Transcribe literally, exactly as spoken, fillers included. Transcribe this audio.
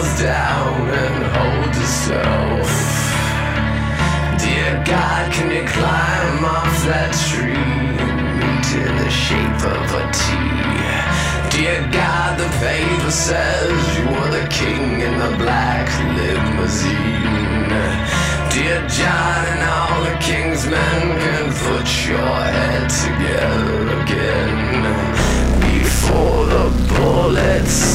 down and hold yourself. Dear God, can you climb off that tree into the shape of a T? Dear God, the paper says you are the king in the black limousine. Dear John, and all the king's men can put your head together again before the bullets